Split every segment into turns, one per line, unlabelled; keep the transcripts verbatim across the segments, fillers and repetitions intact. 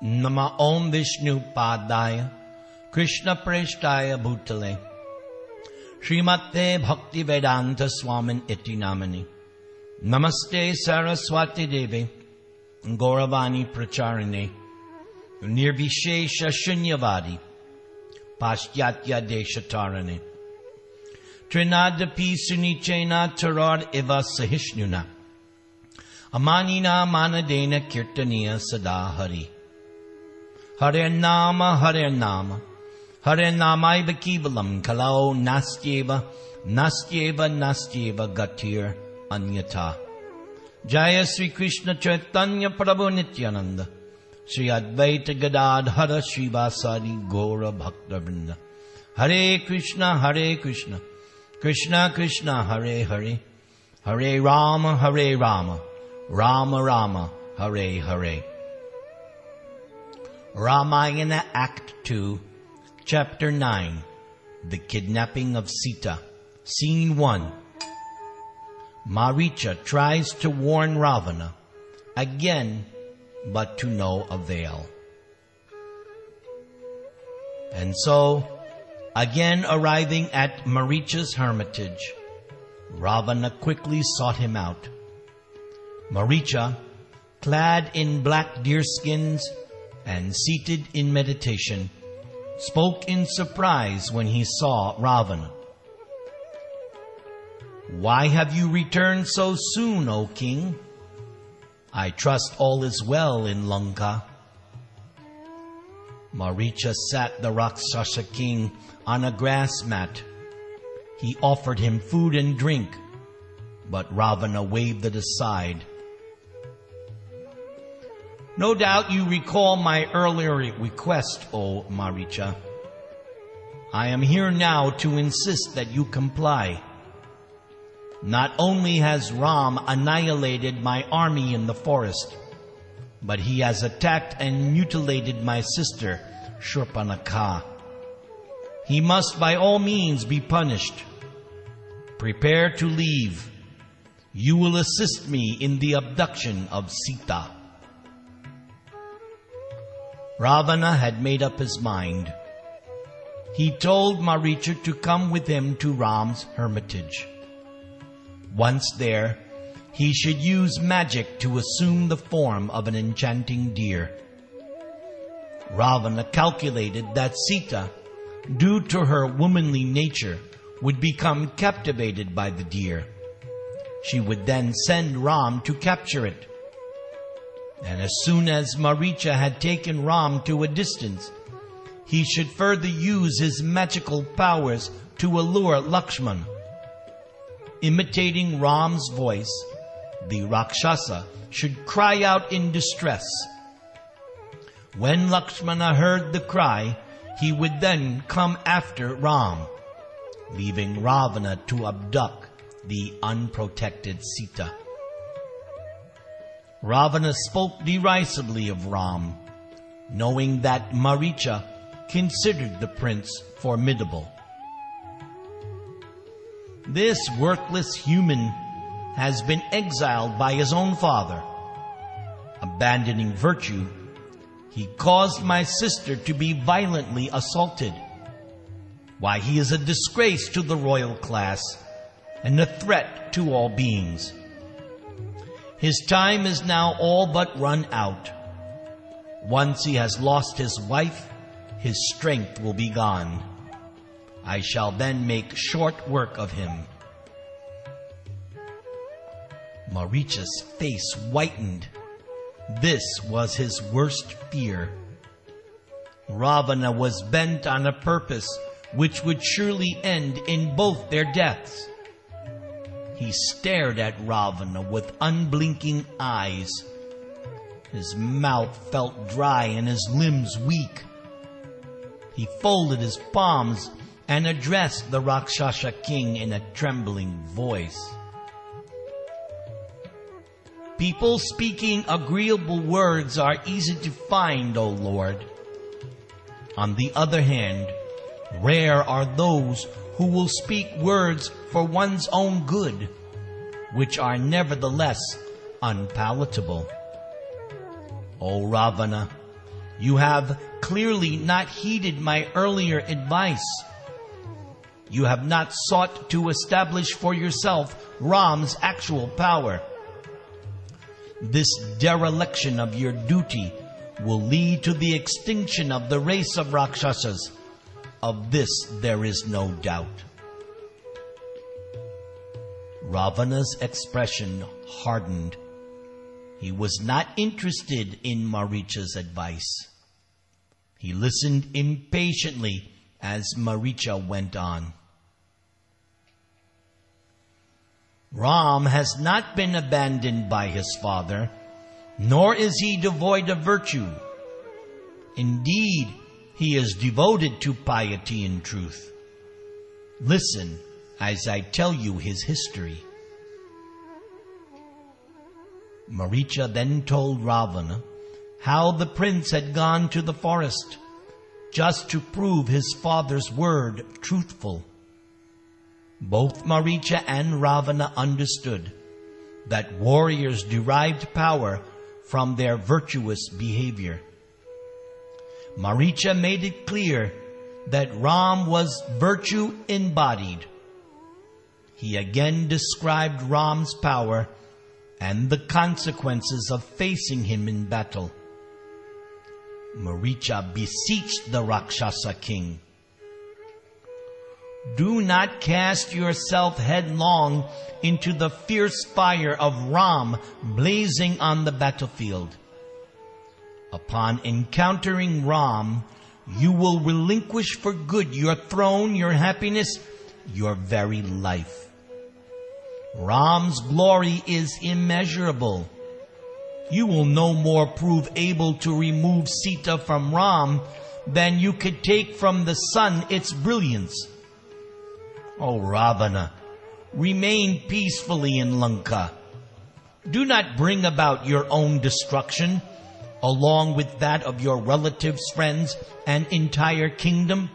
Nama Om Vishnu Padaya Krishna Preshtaya Bhutale Srimate Bhakti Vedanta Swamin Iti Namani Namaste Saraswati Devi Gauravani Pracharine Nirvishesha Shunyavadi Paschatya Deshatarane Trinadapi Sunichena Tarar Eva Sahishnuna Amanina Manadena Kirtaniya Sadahari Hare Nama Hare Nama Hare Namaiva Kivalam Kalau Nastyeva Nastyeva Nastyeva Gatir Anyata Jaya Sri Krishna Chaitanya Prabhu Nityananda Sri Advaita Gadadhara Srivasadi Gaura Bhakta Vrinda Hare Krishna Hare Krishna Krishna Krishna Hare Hare Hare Rama Hare Rama Rama Rama Hare Hare. Ramayana Act two, Chapter nine, The Kidnapping of Sita. Scene one. Maricha tries to warn Ravana, again, but to no avail. And so, again arriving at Maricha's hermitage, Ravana quickly sought him out. Maricha, clad in black deerskins and seated in meditation, spoke in surprise when he saw Ravana. "Why have you returned so soon, O king? I trust all is well in Lanka." Maricha sat the Rakshasa king on a grass mat. He offered him food and drink, but Ravana waved it aside. "No doubt you recall my earlier request, O Maricha. I am here now to insist that you comply. Not only has Ram annihilated my army in the forest, but he has attacked and mutilated my sister, Shurpanakha. He must by all means be punished. Prepare to leave. You will assist me in the abduction of Sita." Ravana had made up his mind. He told Maricha to come with him to Ram's hermitage. Once there, he should use magic to assume the form of an enchanting deer. Ravana calculated that Sita, due to her womanly nature, would become captivated by the deer. She would then send Ram to capture it. And as soon as Maricha had taken Ram to a distance, he should further use his magical powers to allure Lakshmana. Imitating Ram's voice, the Rakshasa should cry out in distress. When Lakshmana heard the cry, he would then come after Ram, leaving Ravana to abduct the unprotected Sita. Ravana spoke derisively of Ram, knowing that Maricha considered the prince formidable. "This worthless human has been exiled by his own father. Abandoning virtue, he caused my sister to be violently assaulted. Why, he is a disgrace to the royal class and a threat to all beings. His time is now all but run out. Once he has lost his wife, his strength will be gone. I shall then make short work of him." Maricha's face whitened. This was his worst fear. Ravana was bent on a purpose which would surely end in both their deaths. He stared at Ravana with unblinking eyes. His mouth felt dry and his limbs weak. He folded his palms and addressed the Rakshasa king in a trembling voice. "People speaking agreeable words are easy to find, O Lord. On the other hand, rare are those who will speak words for one's own good, which are nevertheless unpalatable. O Ravana, You have clearly not heeded my earlier advice. You have not sought to establish for yourself Ram's actual power. This dereliction of your duty will lead to the extinction of the race of Rakshasas. Of this there is no doubt. Ravana's expression hardened. He was not interested in Maricha's advice. He listened impatiently as Maricha went on. Ram has not been abandoned by his father, nor is he devoid of virtue. Indeed, he is devoted to piety and truth. Listen as I tell you his history. Maricha then told Ravana how the prince had gone to the forest just to prove his father's word truthful. Both Maricha and Ravana understood that warriors derived power from their virtuous behavior. Maricha made it clear that Ram was virtue embodied. He again described Ram's power and the consequences of facing him in battle. Maricha beseeched the Rakshasa king, "Do not cast yourself headlong into the fierce fire of Ram blazing on the battlefield. Upon encountering Ram, you will relinquish for good your throne, your happiness, your very life. Ram's glory is immeasurable. You will no more prove able to remove Sita from Ram than you could take from the sun its brilliance. O Ravana, remain peacefully in Lanka. Do not bring about your own destruction, along with that of your relatives, friends, and entire kingdom."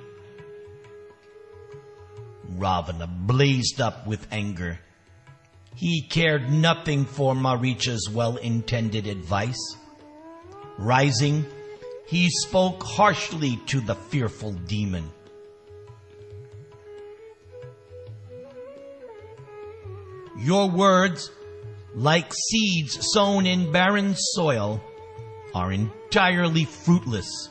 Ravana blazed up with anger. He cared nothing for Maricha's well-intended advice. Rising, he spoke harshly to the fearful demon. "Your words, like seeds sown in barren soil, are entirely fruitless.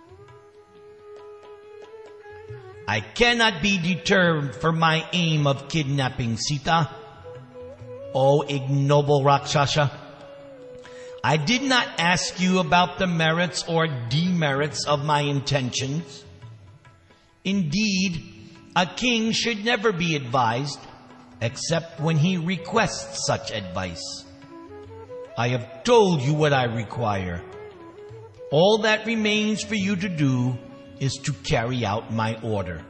I cannot be deterred from my aim of kidnapping Sita. O ignoble Rakshasa, I did not ask you about the merits or demerits of my intentions. Indeed, a king should never be advised except when he requests such advice. I have told you what I require. All that remains for you to do is to carry out my order."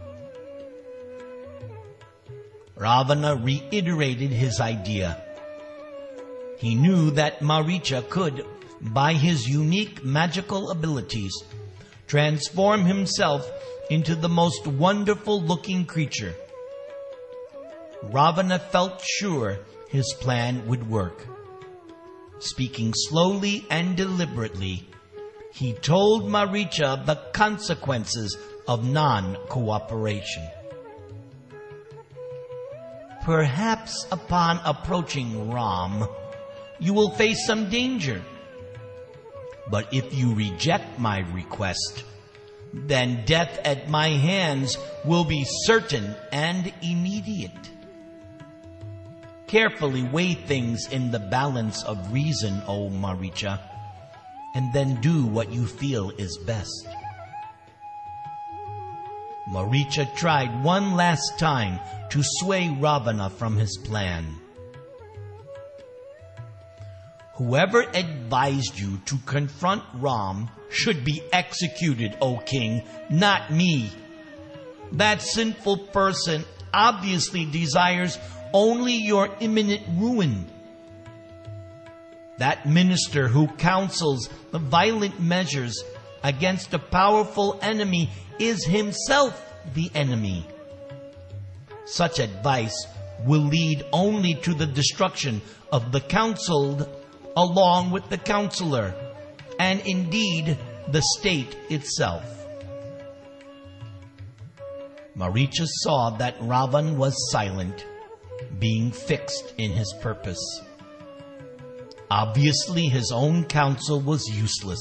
Ravana reiterated his idea. He knew that Maricha could, by his unique magical abilities, transform himself into the most wonderful-looking creature. Ravana felt sure his plan would work. Speaking slowly and deliberately, he told Maricha the consequences of non-cooperation. "Perhaps upon approaching Ram, you will face some danger. But if you reject my request, then death at my hands will be certain and immediate. Carefully weigh things in the balance of reason, O Maricha, and then do what you feel is best." Maricha tried one last time to sway Ravana from his plan. "Whoever advised you to confront Ram should be executed, O king, not me. That sinful person obviously desires only your imminent ruin. That minister who counsels the violent measures against a powerful enemy is himself the enemy. Such advice will lead only to the destruction of the counseled along with the counselor, and indeed the state itself. Maricha saw that Ravan was silent, being fixed in his purpose. Obviously, his own counsel was useless.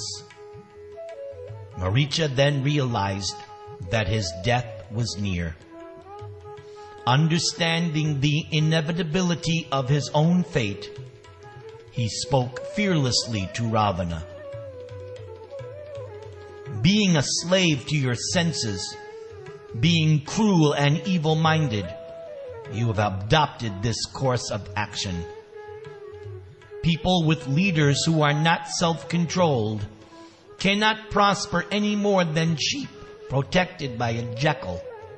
Maricha then realized that his death was near. Understanding the inevitability of his own fate, he spoke fearlessly to Ravana. Being a slave to your senses, being cruel and evil-minded, you have adopted this course of action. People with leaders who are not self-controlled cannot prosper any more than sheep protected by a jackal.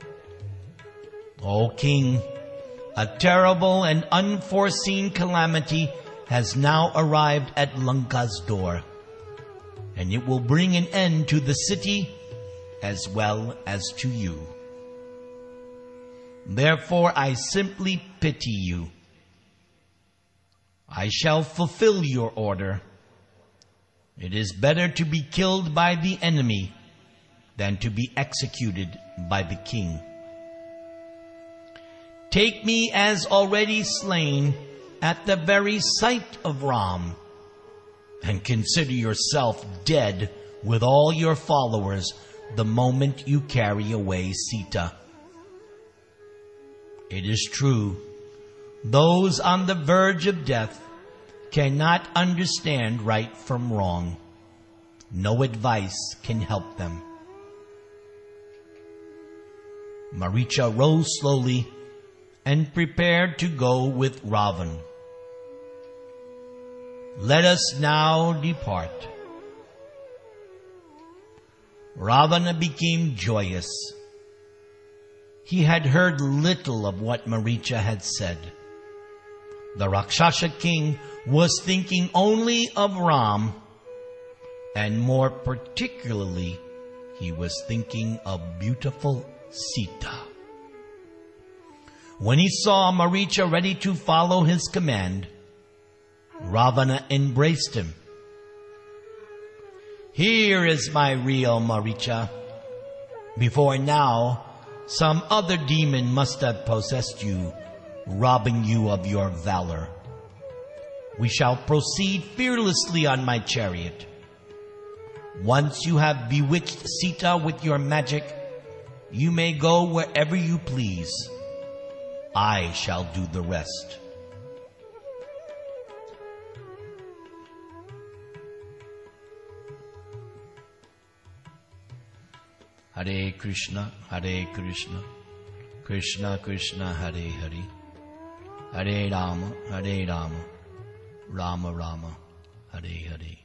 O king, a terrible and unforeseen calamity has now arrived at Lanka's door, and it will bring an end to the city as well as to you. Therefore I simply pity you. I shall fulfill your order. It is better to be killed by the enemy than to be executed by the king. Take me as already slain at the very sight of Ram, and consider yourself dead with all your followers the moment you carry away Sita. It is true, those on the verge of death cannot understand right from wrong. No advice can help them. Maricha rose slowly and prepared to go with Ravan. Let us now depart. Ravana became joyous. He had heard little of what Maricha had said. The Rakshasa king was thinking only of Ram, and more particularly, he was thinking of beautiful Sita. When he saw Maricha ready to follow his command, Ravana embraced him. Here is my real Maricha. Before now, some other demon must have possessed you, robbing you of your valor. We shall proceed fearlessly on my chariot. Once you have bewitched Sita with your magic, you may go wherever you please. I shall do the rest. Hare Krishna, Hare Krishna, Krishna Krishna, Hare Hare, Hare Rama, Hare Rama, Rama Rama, Hare Hare.